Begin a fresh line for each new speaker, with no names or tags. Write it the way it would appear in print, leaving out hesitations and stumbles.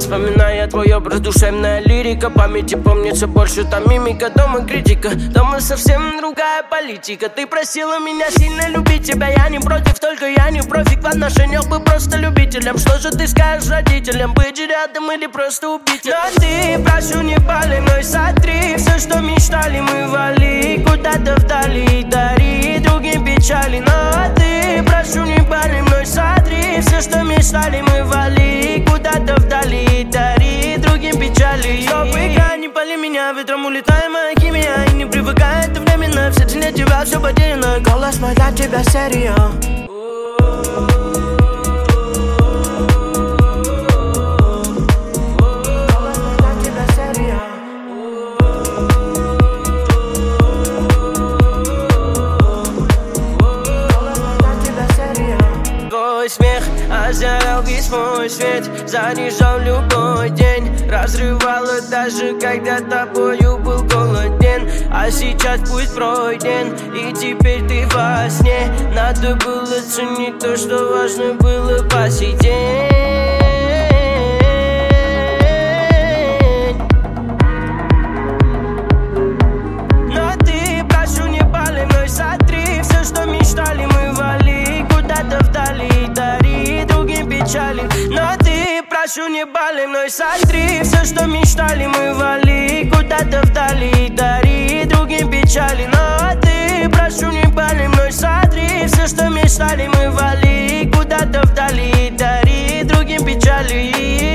Вспоминая твой образ, душевная лирика. Памяти помнится больше та мимика. Дома критика, дома совсем другая политика. Ты просила меня сильно любить тебя, я не против, только я не профик в отношениях, бы просто любителем. Что же ты скажешь родителям, быть рядом или просто убить? Но ты, прошу, не пали, но и сотри все, что мечтали мы, вали куда-то вдали, дари другим печали. Но ты, прошу, не пали, но и сотри все, что мечтали мы, вали куда-то вдали, дари другим печали. Стоп, играй, не пали меня, ветром улетает моя химия. И не привыкает, это временно, в сердце нет тебя, все потеряно. Голос мой для тебя серия. Твой смех озарял весь мой свет, заряжал любой день, разрывало даже когда тобою был голоден. А сейчас пусть пройден, и теперь ты во сне. Надо было ценить то, что важно было по сей день. Но ты, прошу, не пали, но и сотри все, что мечтали мы, вали куда-то вдали, дари другим печали. Но ты, прошу, не пали, но и сотри все, что мечтали мы, вали куда-то вдали, дари другим печали. Но ты, прошу, не пали, но и сотри все, что мечтали мы, вали куда-то вдали, дари другим печали.